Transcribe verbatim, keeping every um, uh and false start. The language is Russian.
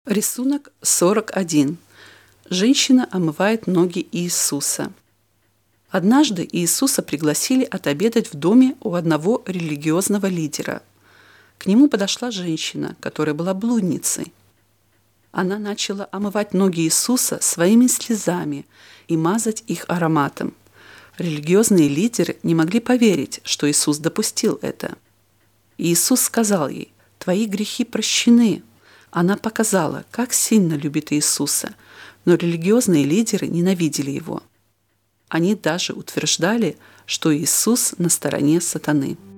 Рисунок сорок один. Женщина омывает ноги Иисуса. Однажды Иисуса пригласили отобедать в доме у одного религиозного лидера. К нему подошла женщина, которая была блудницей. Она начала омывать ноги Иисуса своими слезами и мазать их ароматом. Религиозные лидеры не могли поверить, что Иисус допустил это. Иисус сказал ей: «Твои грехи прощены». Она показала, как сильно любит Иисуса, но религиозные лидеры ненавидели его. Они даже утверждали, что Иисус на стороне сатаны.